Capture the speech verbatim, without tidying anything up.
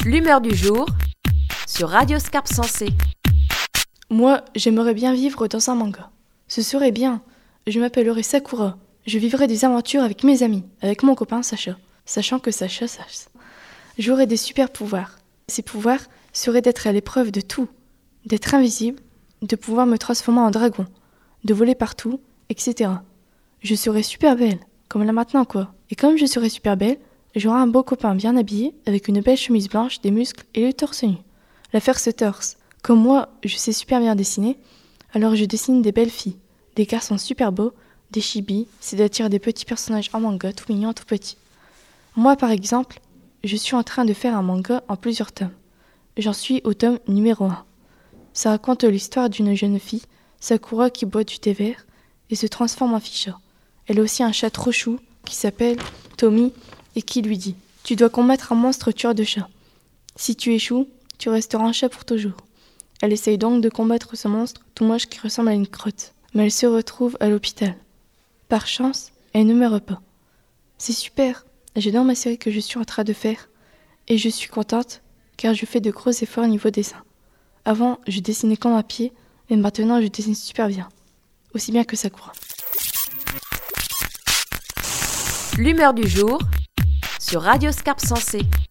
L'humeur du jour sur Radio Scarpe Sensée. Moi, j'aimerais bien vivre dans un manga. Ce serait bien. Je m'appellerais Sakura. Je vivrais des aventures avec mes amis, avec mon copain Sacha. Sachant que Sacha sache. J'aurais des super pouvoirs. Ces pouvoirs seraient d'être à l'épreuve de tout. D'être invisible, de pouvoir me transformer en dragon, de voler partout, et cetera. Je serais super belle, comme là maintenant quoi. Et comme je serais super belle, j'aurais un beau copain bien habillé, avec une belle chemise blanche, des muscles et le torse nu. L'affaire se torse. Comme moi, je sais super bien dessiner, alors je dessine des belles filles, des garçons super beaux, des chibis, c'est-à-dire des petits personnages en manga tout mignons, tout petits. Moi par exemple, je suis en train de faire un manga en plusieurs tomes. J'en suis au tome numéro un. Ça raconte l'histoire d'une jeune fille, Sakura, qui boit du thé vert et se transforme en ficha. Elle a aussi un chat trop chou qui s'appelle Tommy et qui lui dit « Tu dois combattre un monstre tueur de chats. Si tu échoues, tu resteras un chat pour toujours. » Elle essaye donc de combattre ce monstre tout moche qui ressemble à une crotte. Mais elle se retrouve à l'hôpital. Par chance, elle ne meurt pas. C'est super, j'adore ma série que je suis en train de faire. Et je suis contente car je fais de gros efforts niveau dessin. Avant, je dessinais comme à pied, mais maintenant je dessine super bien. Aussi bien que Sakura. L'humeur du jour sur Radio Scarpe Sensée.